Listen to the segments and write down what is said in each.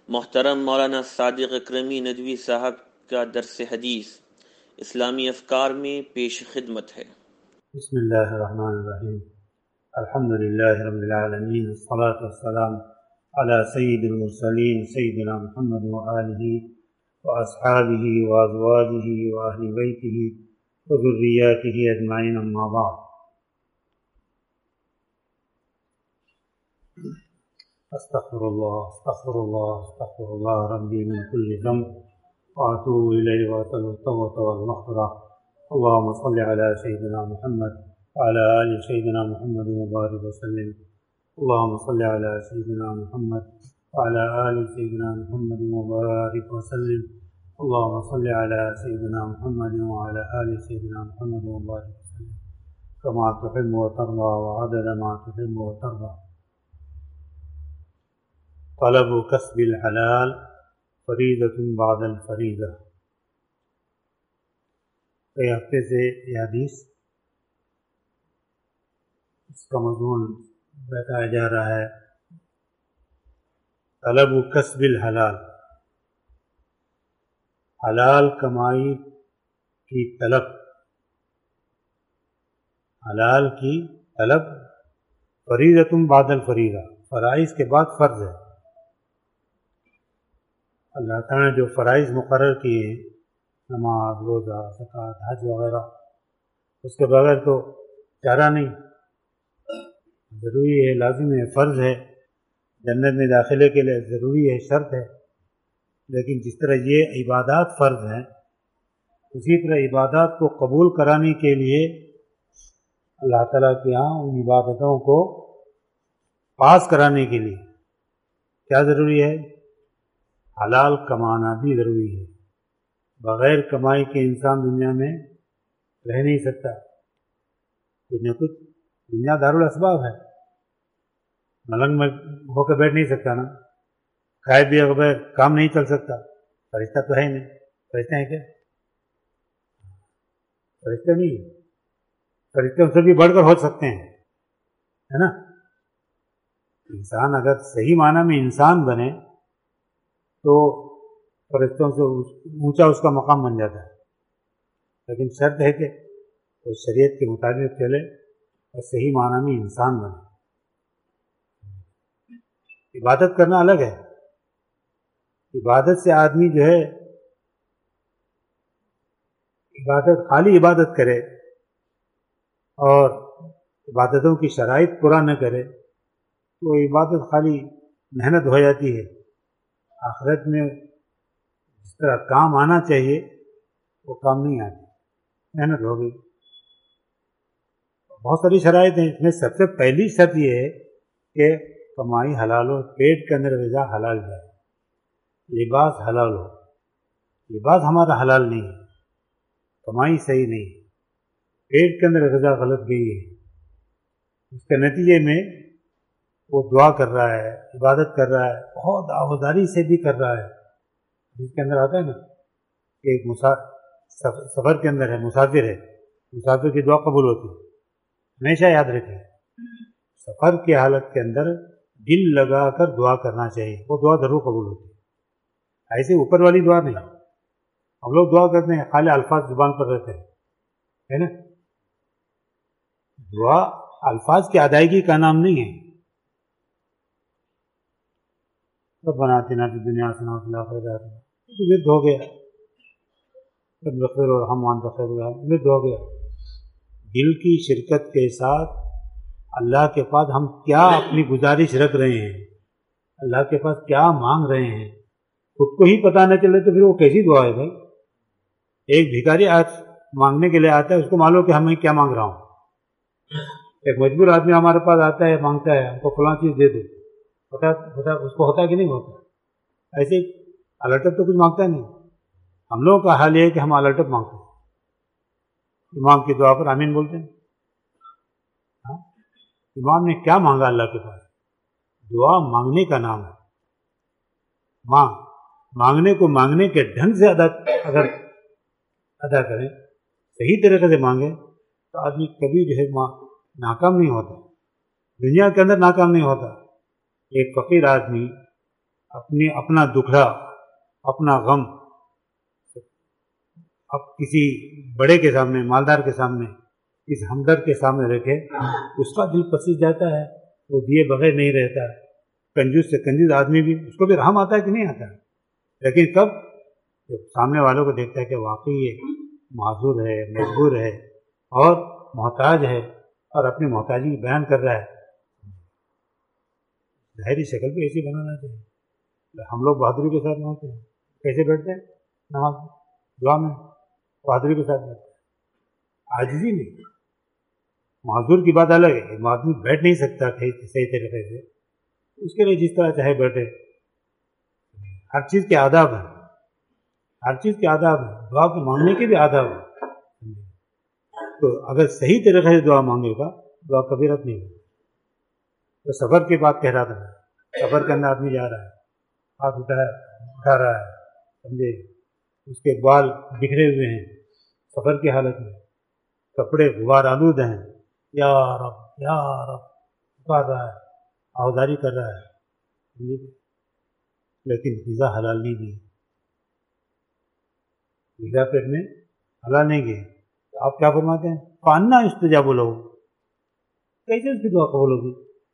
محترم مولانا صادق اکرمی ندوی صاحب کا درس حدیث اسلامی افکار میں پیش خدمت ہے۔ بسم اللہ الرحمن الرحیم، الحمد للہ رب العالمین، والصلاة والسلام علی سید المرسلین سیدنا محمد وآلہ واصحابہ وازواجہ واہل بیتہ وذریاتہ اجمعین، اما بعد۔ استغفر اللہ ربی من کل ذنب واتوب الیہ واسأل التوبۃ والمغفرہ۔ اللهم صل على سيدنا محمد وعلى آل سيدنا محمد وبارك وسلم۔ اللهم صل على سيدنا محمد وعلى آل سيدنا محمد وبارك وسلم۔ اللهم صل على سيدنا محمد وعلى آل سيدنا محمد وبارك وسلم كما تحب وترضى وعدد ما تحب وترضى۔ طلب کسب الحلال فریضۃ بعد الفریضہ۔ کئی ہفتے سے یہ حدیث، اس کا مضمون بتایا جا رہا ہے، طلب کسب الحلال، حلال کمائی کی طلب، حلال کی طلب فریضۃ بعد الفریضہ، فرائض کے بعد فرض ہے۔ اللہ تعالیٰ نے جو فرائض مقرر کیے ہیں، نماز، روزہ، زکوٰۃ، حج وغیرہ، اس کے بغیر تو چارہ نہیں، ضروری ہے، لازم ہے، فرض ہے، جنت میں داخلے کے لیے ضروری ہے، شرط ہے۔ لیکن جس طرح یہ عبادات فرض ہیں، اسی طرح عبادات کو قبول کرانے کے لیے اللہ تعالیٰ کے ہاں ان عبادتوں کو پاس کرانے کے لیے کیا ضروری ہے؟ حلال کمانا بھی ضروری ہے۔ بغیر کمائی کے انسان دنیا میں رہ نہیں سکتا۔ کچھ نہ کچھ، دنیا دارالاسباب ہے، ملنگ میں ہو کے بیٹھ نہیں سکتا نا، کھائے پیے بغیر کام نہیں چل سکتا۔ فرشتہ تو ہے ہی نہیں، فرشتے ہیں کیا؟ فرشتے نہیں ہیں، فرشتے ان سے بھی بڑھ کر ہو سکتے ہیں، ہے نا۔ انسان اگر صحیح معنی میں انسان بنے تو فرشتوں سے اونچا اس کا مقام بن جاتا ہے، لیکن شرط ہے کہ وہ شریعت کے مطابق چلے اور صحیح معنی میں انسان بنے۔ عبادت کرنا الگ ہے، عبادت سے آدمی جو ہے عبادت خالی عبادت کرے اور عبادتوں کی شرائط پورا نہ کرے تو عبادت خالی محنت ہو جاتی ہے۔ آخرت میں جس طرح کام آنا چاہیے وہ کام نہیں آتی، محنت ہو گئی۔ بہت ساری شرائط ہیں، اس میں سب سے پہلی شرط یہ ہے کہ کمائی حلال ہو، پیٹ کے اندر غذا حلال جائے، لباس حلال ہو۔ لباس ہمارا حلال نہیں ہے، کمائی صحیح نہیں ہے، پیٹ کے اندر غذا غلط گئی ہے، اس کے نتیجے میں وہ دعا کر رہا ہے، عبادت کر رہا ہے، بہت آوازاری سے بھی کر رہا ہے۔ جس کے اندر آتا ہے نا کہ ایک سفر کے اندر ہے، مسافر ہے، مسافر کی دعا قبول ہوتی ہے۔ ہمیشہ یاد رکھیں، سفر کی حالت کے اندر دل لگا کر دعا کرنا چاہیے، وہ دعا ضرور قبول ہوتی ہے۔ ایسے اوپر والی دعا نہیں، ہم لوگ دعا کرتے ہیں خالی الفاظ زبان پر رہتے ہیں، ہے نا۔ دعا الفاظ کی ادائیگی کا نام نہیں ہے۔ ربنا آتنا فی الدنیا حسنہ وفی الآخرۃ حسنہ، ورد ہو گیا، رب اغفر وارحم وانت خیر الراحمین، ورد ہو گیا۔ دل کی شرکت کے ساتھ اللہ کے پاس ہم کیا اپنی گزارش رکھ رہے ہیں، اللہ کے پاس کیا مانگ رہے ہیں، خود کو ہی پتہ نہ چلے تو پھر وہ کیسی دعا ہے بھائی؟ ایک بھکاری مانگنے کے لیے آتا ہے، اس کو معلوم کہ ہمیں کیا مانگ رہا ہوں۔ ایک مجبور آدمی ہمارے پاس آتا ہے، مانگتا ہے ہم کو فلاں چیز دے دو، اس کو ہوتا ہے کہ نہیں ہوتا؟ ایسے الرٹب تو کچھ مانگتا نہیں۔ ہم لوگوں کا حال یہ ہے کہ ہم الرٹب مانگتے ہیں، امام کی دعا پر آمین بولتے ہیں۔ امام نے کیا مانگا اللہ کے پاس؟ دعا مانگنے کا نام ہے۔ مانگنے کو مانگنے کے ڈھنگ سے اگر ادا کریں، صحیح طریقے سے مانگیں تو آدمی کبھی جو ہے ناکام نہیں ہوتا، دنیا کے اندر ناکام نہیں ہوتا۔ ایک فقیر آدمی اپنا دکھڑا، اپنا غم اب کسی بڑے کے سامنے، مالدار کے سامنے، کسی ہمدرد کے سامنے رکھے، اس کا دل پسیج جاتا ہے، وہ دیے بغیر نہیں رہتا ہے۔ کنجوس سے کنجوس آدمی بھی، اس کو بھی رحم آتا ہے کہ نہیں آتا ہے، لیکن کب جب سامنے والوں کو دیکھتا ہے کہ واقعی یہ معذور ہے، مجبور ہے اور محتاج ہے اور اپنی محتاجی بیان کر رہا ہے، ظاہری شکل بھی ایسی بنانا چاہیے۔ ہم لوگ بہادری کے ساتھ نہ ہوتے ہیں، کیسے بیٹھتے ہیں نماز دعا میں؟ بہادری کے ساتھ بیٹھتے ہیں، عاجزی نہیں۔ معذور کی بات الگ ہے، ایک آدمی بیٹھ نہیں سکتا صحیح طریقے سے، اس کے لیے جس طرح چاہے بیٹھے۔ ہر چیز کے آداب ہیں، ہر چیز کے آداب ہیں، دعا کے مانگنے کے بھی آداب ہیں۔ تو اگر صحیح طریقے سے دعا مانگے گا، دعا کبھی رد نہیں ہوگی۔ تو سفر کی بات کہہ رہا تھا میں، سفر کے اندر آدمی جا رہا ہے، ہاتھ اٹھا رہا ہے، سمجھے، اس کے بال بکھرے ہوئے ہیں، سفر کی حالت میں، کپڑے غبار آلود ہیں، یا رب یا رب پکار رہا ہے، آہوازاری کر رہا ہے، لیکن غذا حلال نہیں دی، غذا پیٹ میں حلال نہیں گئی۔ تو آپ کیا فرماتے ہیں؟ فَأَنَّىٰ يُسْتَجَابُ لَهُ، کیسے اس کی دعا قبول ہوگی؟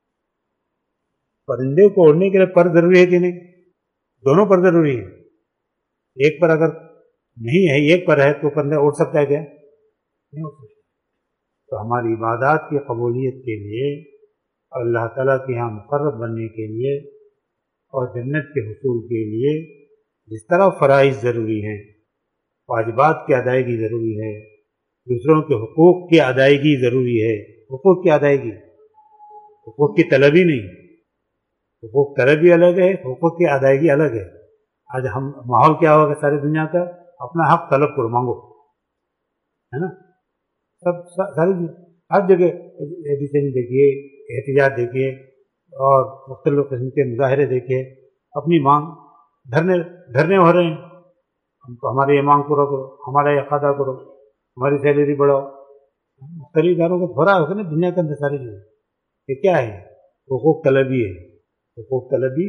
پرندے کو اڑنے کے لیے پر ضروری ہے کہ نہیں؟ دونوں پر ضروری ہے۔ ایک پر اگر نہیں ہے، ایک پر ہے تو پرندہ اڑ سکتا ہے کیا؟ نہیں اڑ سکتا۔ تو ہماری عبادات کی قبولیت کے لیے، اللہ تعالیٰ کے یہاں مقرب بننے کے لیے اور جنت کے حصول کے لیے جس طرح فرائض ضروری ہیں، واجبات کی ادائیگی ضروری ہے، دوسروں کے حقوق کی ادائیگی ضروری ہے۔ حقوق کی ادائیگی، حقوق کی طلبی نہیں، حقوق طلبی الگ ہے، حقوق کی ادائیگی الگ ہے۔ آج ہم ماحول کیا ہوگا ساری دنیا کا؟ اپنا حق طلب کرو، مانگو، ہے نا؟ ساری ہر جگہ ایڈیشن دیکھیے، احتجاج دیکھیے اور مختلف قسم کے مظاہرے دیکھیے، اپنی مانگ، دھرنے ہو رہے ہیں، ہمارے یہ مانگ پورا کرو، ہمارا یہ ادا کرو، ہماری سیلری بڑھاؤ۔ مختلف اداروں کو ہو رہا ہوگا نا دنیا کے اندر ساری چیزیں۔ یہ کیا ہے؟ حقوق طلبی ہے۔ حقوق طلبی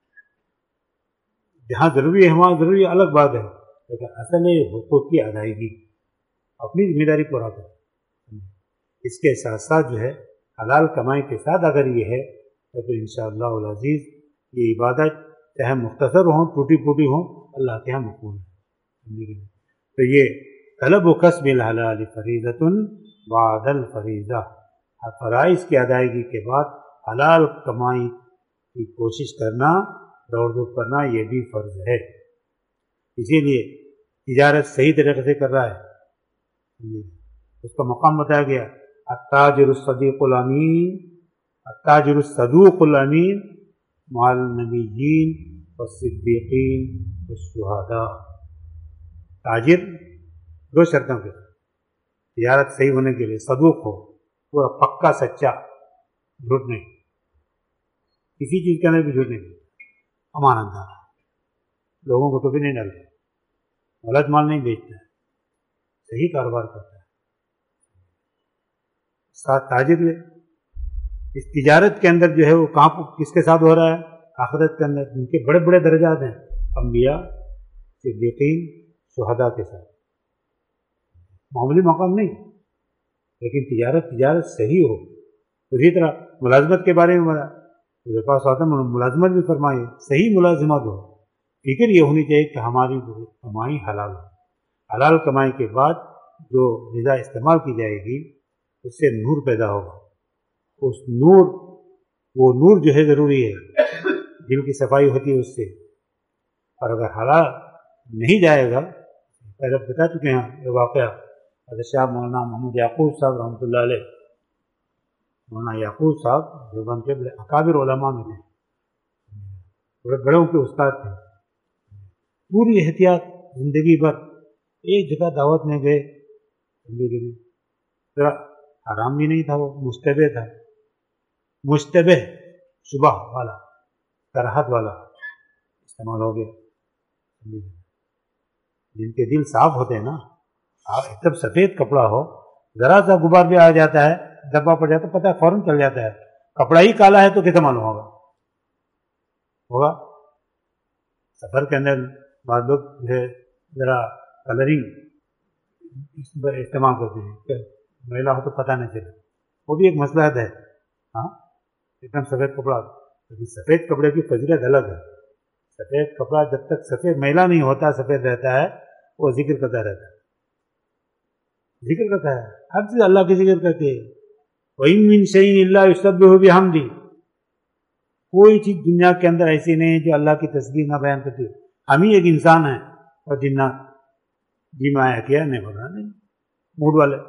جہاں ضروری ہے وہاں ضروری ہے، الگ بات ہے، لیکن اصل ہے حقوق کی ادائیگی، اپنی ذمہ داری پورا کرو۔ اس کے ساتھ ساتھ جو ہے حلال کمائی کے ساتھ اگر یہ ہے تو پھر انشاءاللہ العزیز یہ عبادت چاہے مختصر ہوں، ٹوٹی پھوٹی ہوں، اللہ کے یہاں مقبول ہے۔ تو یہ طلب و کسب الحلال فریضۃ بعد الفریضہ، فرائض کی ادائیگی کے بعد حلال کمائی کی کوشش کرنا، دوڑ دھوپ کرنا، یہ بھی فرض ہے۔ اسی لیے تجارت صحیح طریقے سے کر رہا ہے، اس کا مقام بتایا گیا، التاجر الصدیق الامین، التاجر الصدوق الامین مع النبیین والصدیقین والشہداء۔ تاجر دو شرطوں کے تجارت صحیح ہونے کے لیے صدوق ہو، پورا پکا سچا، جھوٹ نہیں، کسی چیز کے اندر بھی جھوٹ نہیں، امانت دار، لوگوں کو ٹوپی نہیں ڈالتا، غلط مال نہیں بیچتا ہے، صحیح کاروبار کرتا ہے۔ ساتھ تاجر اس تجارت کے اندر جو ہے وہ کہاں کس کے ساتھ ہو رہا ہے؟ آخرت کے اندر جن کے بڑے بڑے درجات ہیں، انبیاء، صدیقین، شہداء کے ساتھ، معمولی مقام نہیں، لیکن تجارت صحیح ہو۔ اسی طرح ملازمت کے بارے میں ملازمت بھی فرمائی، صحیح ملازمت ہو، فکر یہ ہونی چاہیے کہ ہماری کمائی حلال ہو۔ حلال کمائی کے بعد جو غذا استعمال کی جائے گی اس سے نور پیدا ہوگا، اس نور، وہ نور جو ہے ضروری ہے، دل کی صفائی ہوتی ہے اس سے۔ اور اگر حلال نہیں جائے گا، پہلے بتا چکے ہیں یہ واقعہ، حضرت شاہ مولانا محمد یعقوب صاحب رحمۃ اللہ علیہ، مولانا یعقوب صاحب دیوبند کے اکابر علماء میں تھے، بڑے بڑوں کے استاد تھے، پوری احتیاط زندگی بھر، ایک جگہ دعوت میں گئے زندگی میں، ذرا حرام بھی نہیں تھا، وہ مشتبہ تھا، مشتبہ شبہ والا، کراہت والا استعمال ہو گیا۔ جن کے دل صاف ہوتے ہیں نا، ایک دم سفید کپڑا ہو، ذرا سا غبار بھی آ جاتا ہے، دبا پڑ جاتا ہے، پتہ فوراً چل جاتا ہے، کپڑا ہی کالا ہے تو کیسے معلوم ہوگا؟ سفر کے اندر بعض لوگ جو ہے ذرا کلرنگ استعمال کرتے ہیں کہ میلا ہو تو پتہ نہ چلے، وہ بھی ایک مصلحت ہے. ہاں ایک دم سفید کپڑا، لیکن سفید کپڑے کی فضیلت الگ ہے. سفید کپڑا جب تک سفید میلا نہیں ہوتا، سفید رہتا ہے، وہ ذکر کرتا رہتا ہے، ذکر کرتا ہے، ہر چیز اللہ کی ذکر کرتی ہے. وَإِن مِّن شَيْءٍ إِلَّا يُسَبِّحُ بِحَمْدِهِ، کوئی چیز دنیا کے اندر ایسی نہیں ہے جو اللہ کی تسبیح نہ بیان کرتی ہے. ہم ہی ایک انسان ہیں اور جنات جی میں آیا کیا نہیں بولا نہیں موڈ والے.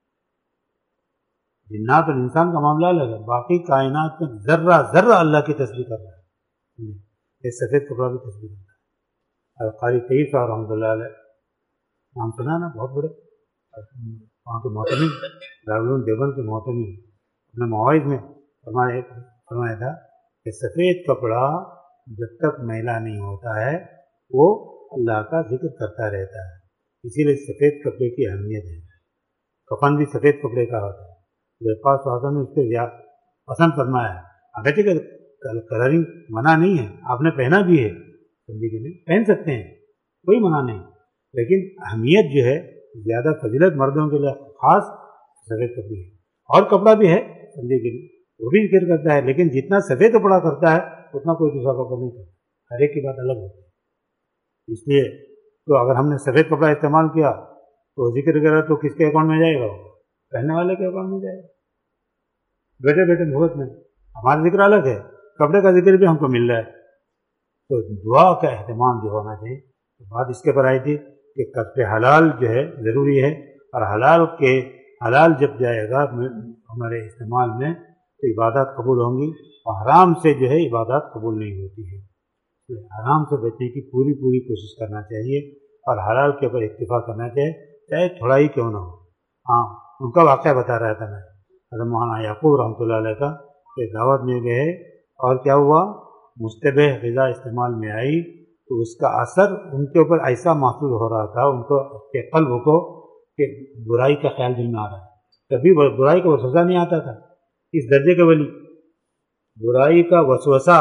جنات اور انسان کا معاملہ الگ ہے، باقی کائنات میں ذرہ ذرہ اللہ کی تسبیح کر رہا ہے. یہ سفید کپڑا بھی تسبیح کرتا ہے. قاری طیب صاحب رحمۃ اللہ علیہ نام سنا نا، بہت بڑے وہاں کے محتمم، دارالعلوم دیوبند کے محتمم، اپنے مواعظ میں فرمایا تھا کہ سفید کپڑا جب تک میلا نہیں ہوتا ہے وہ اللہ کا ذکر کرتا رہتا ہے. اسی لیے سفید کپڑے کی اہمیت ہے. کفن بھی سفید کپڑے کا ہوتا ہے. پاس نے اس کو پسند فرمایا ہے. اگرچہ کہ کلرنگ منع نہیں ہے، آپ نے پہنا بھی ہے، زندگی میں پہن سکتے ہیں، کوئی منع نہیں، لیکن اہمیت جو ہے زیادہ فضیلت مردوں کے لیے خاص سفید کپڑے ہے. اور کپڑا بھی ہے زندگی کے لیے، وہ بھی ذکر کرتا ہے، لیکن جتنا سفید کپڑا کرتا ہے اتنا کوئی دوسرا کپڑا نہیں کرتا. ہر ایک کی بات الگ ہوتی ہے. اس لیے تو اگر ہم نے سفید کپڑا استعمال کیا تو ذکر کرا تو کس کے اکاؤنٹ میں جائے گا؟ پہننے والے کے اکاؤنٹ میں جائے گا. بیٹھے بیٹھے بہت میں ہمارا ذکر الگ ہے، کپڑے کا ذکر بھی ہم کو مل رہا ہے. تو دعا کا اہتمام جو ہونا چاہیے. بات اس کے پر آئی تھی کہ کسب حلال جو ہے ضروری ہے، اور حلال جب جائے گا ہمارے استعمال میں تو عبادات قبول ہوں گی، اور حرام سے جو ہے عبادات قبول نہیں ہوتی ہے. حرام سے بچنے کی پوری کوشش کرنا چاہیے، اور حلال کے اوپر اکتفا کرنا چاہیے، چاہے تھوڑا ہی کیوں نہ ہو. ہاں ان کا واقعہ بتا رہا تھا میں حضرت مولانا یعقوب رحمۃ اللہ علیہ کا، کہ دعوت میں گئے اور کیا ہوا، مشتبہ غذا استعمال میں آئی تو اس کا اثر ان کے اوپر ایسا محسوس ہو رہا تھا، ان کو کے قلب کو، کہ برائی کا خیال دل میں آ رہا ہے. کبھی برائی کا وسوسہ نہیں آتا تھا. اس درجے کے ولی برائی کا وسوسہ،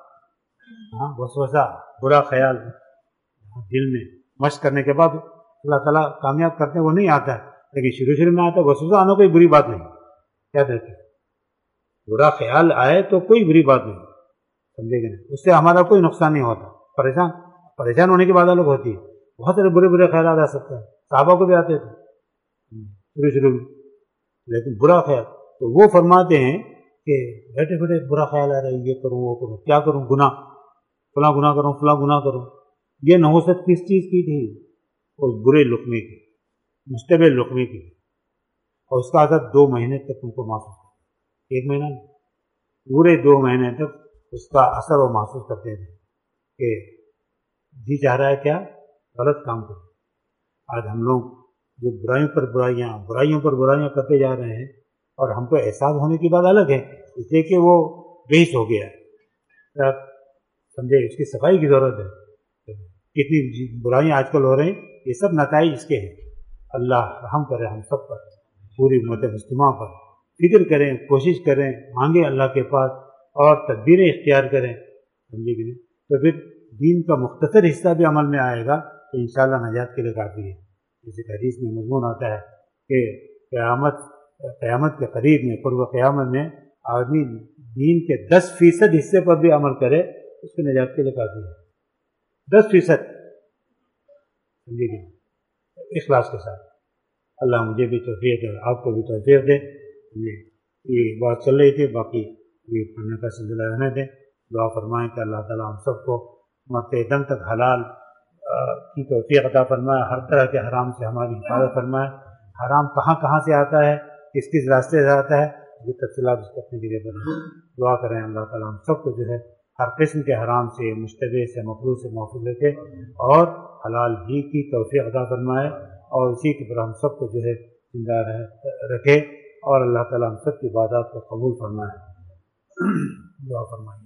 برا خیال دل میں مشق کرنے کے بعد اللہ تعالیٰ کامیاب کرتے ہیں، وہ نہیں آتا ہے، لیکن شروع میں آتا ہے. وسوسہ آنا کوئی بری بات نہیں، کیا دیکھتے برا خیال آئے تو کوئی بری بات نہیں، سمجھے گا نہیں، اس سے ہمارا کوئی نقصان نہیں ہوتا. پریشان ہونے کی بات الگ ہوتی ہے. بہت سارے برے خیالات آ سکتے ہیں، صحابہ کو بھی آتے تھے شروع میں، لیکن برا خیال تو وہ فرماتے ہیں کہ بیٹھے بیٹھے برا خیال آ رہا ہے، یہ کروں وہ کروں، کیا کروں، فلاں گناہ کروں. یہ نحوست کس چیز کی تھی؟ اور برے لقمے کی، مشتبہ لقمے کی، اور اس کا اثر 2 مہینے تک ان کو محسوس کرتا. 1 مہینہ نہیں، پورے 2 مہینے تک اس کا اثر وہ محسوس کرتے تھے کہ جی چاہ رہا ہے کیا غلط کام کرو. آج ہم لوگ جو برائیوں پر برائیاں کرتے جا رہے ہیں، اور ہم کو احساس ہونے کی بات الگ ہے، اس لیے کہ وہ بحث ہو گیا ہے، سمجھے، اس کی صفائی کی ضرورت ہے. کتنی برائیاں آج کل ہو رہی ہیں، یہ سب نتائج اس کے ہیں. اللہ رحم کرے ہم سب پر، پوری امت مسلمہ پر. فکر کریں، کوشش کریں، مانگیں اللہ کے پاس، اور تدبیریں اختیار کریں، سمجھے کہ نہیں، تو پھر دین کا مختصر حصہ بھی عمل میں آئے گا تو انشاءاللہ نجات کے لیے کافی ہے. جیسے حدیث میں مضمون آتا ہے کہ قیامت کے قریب میں، قرب قیامت میں آدمی دین کے 10% حصے پر بھی عمل کرے اس کے نجات کے لیے کافی ہے. 10%، سمجھے کہ اخلاص کے ساتھ. اللہ مجھے بھی توفیق دے، آپ کو بھی توفیق دے. یہ بات چل رہی تھی، باقی یہ پڑھنے کا سلسلہ رہنے دیں. دعا فرمائیں کہ اللہ تعالیٰ ہم سب کو مرتے دم تک حلال کی توفیق عطا فرمائے، ہر طرح کے حرام سے ہماری حفاظت فرمائے. حرام کہاں سے آتا ہے، کس راستے سے آتا ہے، یہ تفصیلات اس کو اپنی جگہ پر ہیں. دعا کریں اللہ تعالیٰ ہم سب کو جو ہے ہر قسم کے حرام سے، مشتبہ سے، مکروہ سے محفوظ رکھے، اور حلال ہی کی توفیق عطا فرمائے، اور اسی کے پر ہم سب کو جو ہے زندہ رکھے، اور اللہ تعالیٰ ہم سب کی عبادات کو قبول فرمائے. دعا فرمائیں.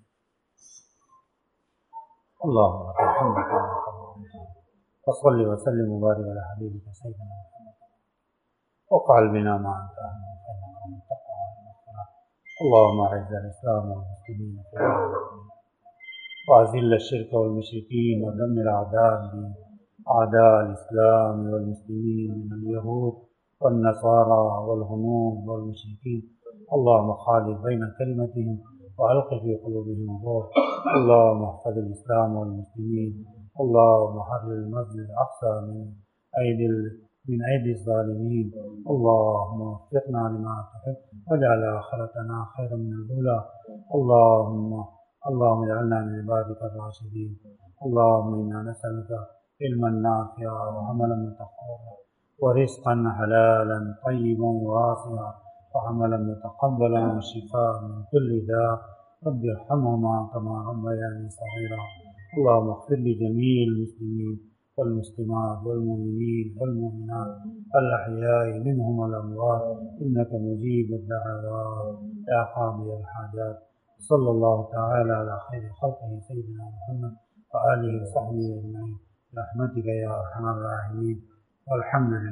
اللهم لك الحمد كما وصل وسلم وبارك على حبيبك سيدنا محمد وقال بنا ما انت اهل خيرك وتقوى. اللهم اعز الاسلام والمسلمين وأذل الشرك والمشركين ودمر أعداء الدين أعداء الإسلام والمسلمين من اليهود والنصارى والهنود والمشركين. اللهم خالف بين كلمتهم وألق في قلوبهم الروح. اللهم احفظ الإسلام والمسلمين. اللهم حرر المسجد الأقصى من أيدي الظالمين. اللهم وفقنا لما تحب واجعل آخرتنا خيرا من الأولى. اللهم اجعلنا من عبادك الراشدين. اللهم إنا نسألك علما نافعا وعملا متقبلا ورزقا حلالا طيبا واسعا وعملا متقبلا وشفاء من كل داء. رب ارحمهما كما ربياني صغيرا. اللهم اغفر لجميع المسلمين والمسلمات والمؤمنين والمؤمنات الأحياء منهم والأموات إنك مجيب الدعوات يا قاضي الحاجات. صلى الله تعالى على خير خلقه سيدنا محمد وآله وصحبه أجمعين برحمتك يا أرحم الراحمين والحمد لله.